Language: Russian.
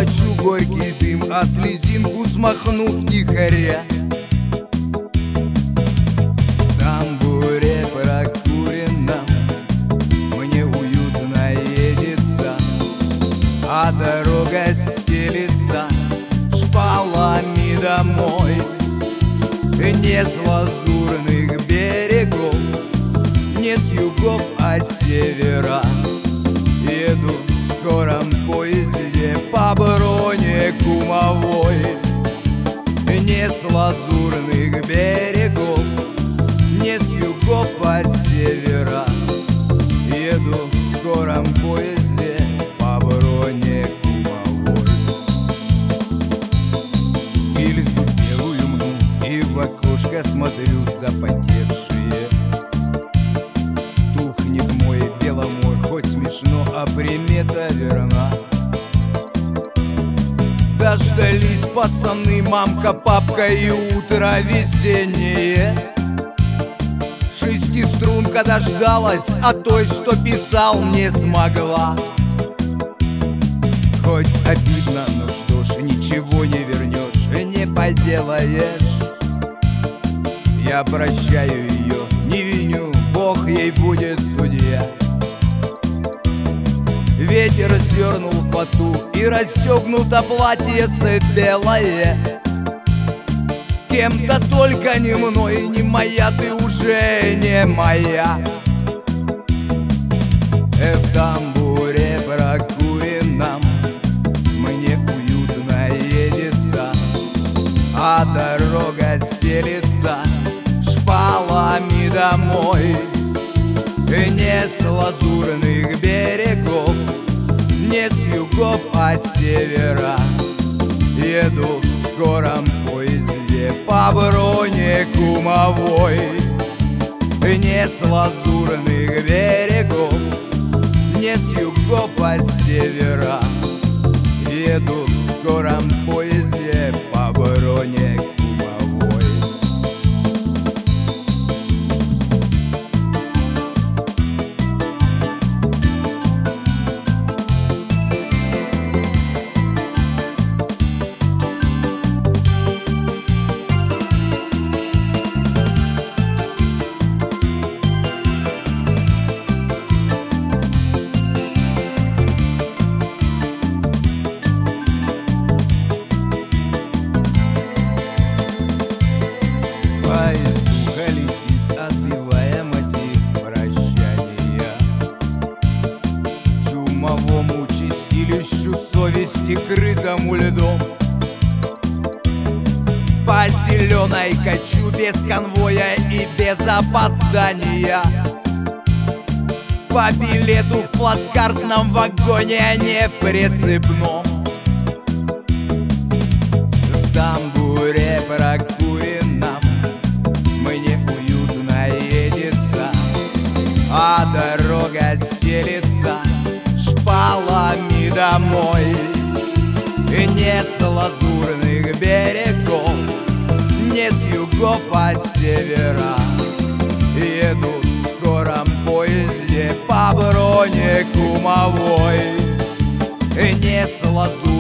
плачу горький дым, а слезинку смахнув тихоря. В тамбуре прокуренном мне уютно едется, а дорога стелится шпалами домой. Не с лазурных берегов, не с югов, а с севера еду в скором поезде по броне кумовой. Не с лазурных берегов, не с югов, а с севера еду в скором поезде по броне кумовой. Гильзу белую мну и в окошко смотрю запотевшие. Тухнет мой Беломор, хоть смешно, а примета верна. Дождались пацаны, мамка, папка и утро весеннее. Шестиструнка дождалась, а той, что писал, не смогла. Хоть обидно, но что ж, ничего не вернешь, не поделаешь. Я прощаю ее, не виню, Бог ей будет судья. Ветер сдернул фату и расстегнуто платьице белое. Кем-то только не мной, не моя, ты уже не моя. В тамбуре прокуренном мне уютно едется, а дорога стелится шпалами домой. Не с лазурных берегов, не с югов, а с севера еду в скором поезде по броне кумовой. Не с лазурных берегов, не с югов, а с севера еду в скором поезде по броне кумовой. Поездуха летит, отбивая мотив прощания. Чумовому чистилищу совести, крытому льдом, по зеленой качу без конвоя и без опоздания. По билету в плацкартном вагоне, а не в прицепном. В тамбуре прокуренном мне уютно едется, а дорога стелится шпалами домой. Не с лазурных берегов, не с югов, а с севера еду в скором поезде по броне кумовой. Не с лазурных